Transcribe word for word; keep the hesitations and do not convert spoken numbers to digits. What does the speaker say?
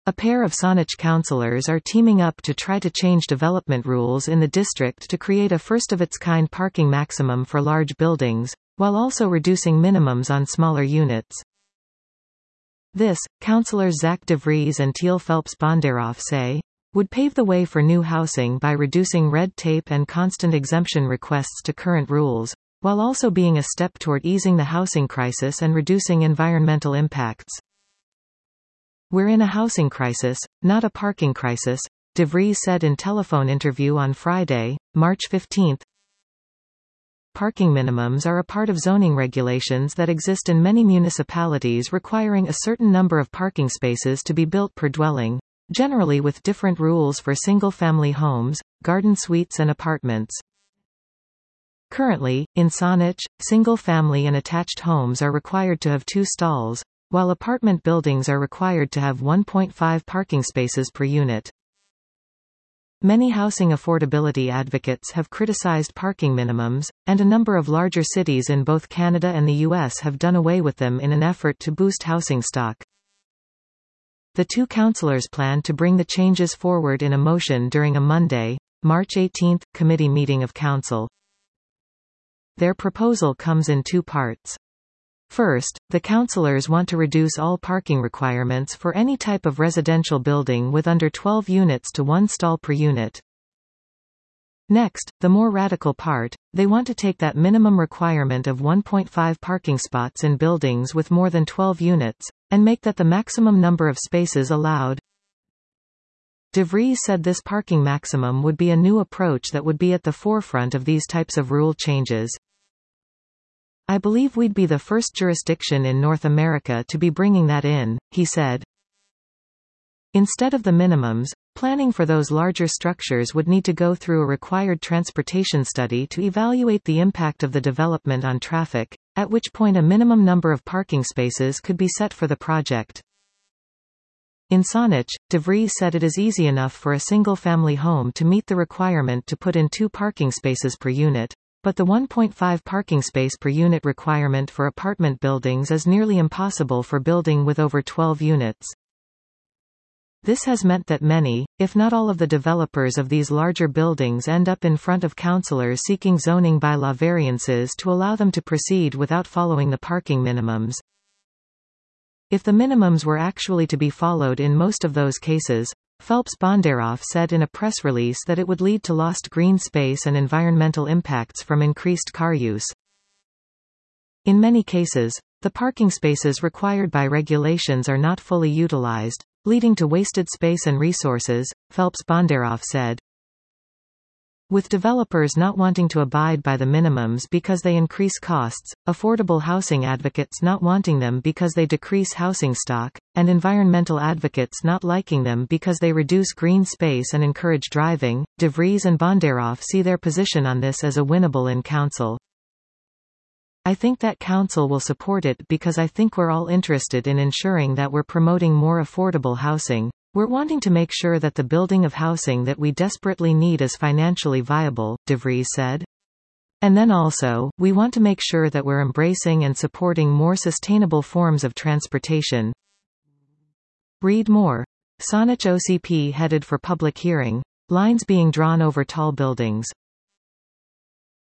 A pair of Saanich councillors are teaming up to try to change development rules in the district to create a first-of-its-kind parking maximum for large buildings, while also reducing minimums on smaller units. This, councillors Zach de Vries and Tiel Phelps-Bondaroff say, would pave the way for new housing by reducing red tape and constant exemption requests to current rules, while also being a step toward easing the housing crisis and reducing environmental impacts. "We're in a housing crisis, not a parking crisis," de Vries said in telephone interview on Friday, March fifteenth. Parking minimums are a part of zoning regulations that exist in many municipalities requiring a certain number of parking spaces to be built per dwelling, generally with different rules for single-family homes, garden suites and apartments. Currently, in Saanich, single-family and attached homes are required to have two stalls, while apartment buildings are required to have one point five parking spaces per unit. Many housing affordability advocates have criticized parking minimums, and a number of larger cities in both Canada and the U S have done away with them in an effort to boost housing stock. The two councillors plan to bring the changes forward in a motion during a Monday, March eighteenth, committee meeting of council. Their proposal comes in two parts. First, the councillors want to reduce all parking requirements for any type of residential building with under twelve units to one stall per unit. Next, the more radical part, they want to take that minimum requirement of one point five parking spots in buildings with more than twelve units, and make that the maximum number of spaces allowed. De Vries said this parking maximum would be a new approach that would be at the forefront of these types of rule changes. "I believe we'd be the first jurisdiction in North America to be bringing that in," he said. Instead of the minimums, planning for those larger structures would need to go through a required transportation study to evaluate the impact of the development on traffic, at which point a minimum number of parking spaces could be set for the project. In Saanich, de Vries said it is easy enough for a single-family home to meet the requirement to put in two parking spaces per unit, but the one point five parking space per unit requirement for apartment buildings is nearly impossible for building with over twelve units. This has meant that many, if not all of the developers of these larger buildings end up in front of councillors seeking zoning bylaw variances to allow them to proceed without following the parking minimums. If the minimums were actually to be followed in most of those cases, Phelps-Bondaroff said in a press release that it would lead to lost green space and environmental impacts from increased car use. In many cases, the parking spaces required by regulations are not fully utilized, leading to wasted space and resources, Phelps-Bondaroff said. With developers not wanting to abide by the minimums because they increase costs, affordable housing advocates not wanting them because they decrease housing stock, and environmental advocates not liking them because they reduce green space and encourage driving, de Vries and Bondaroff see their position on this as a winnable in council. "I think that council will support it because I think we're all interested in ensuring that we're promoting more affordable housing. We're wanting to make sure that the building of housing that we desperately need is financially viable," de Vries said. "And then also, we want to make sure that we're embracing and supporting more sustainable forms of transportation." Read more. Saanich O C P headed for public hearing. Lines being drawn over tall buildings.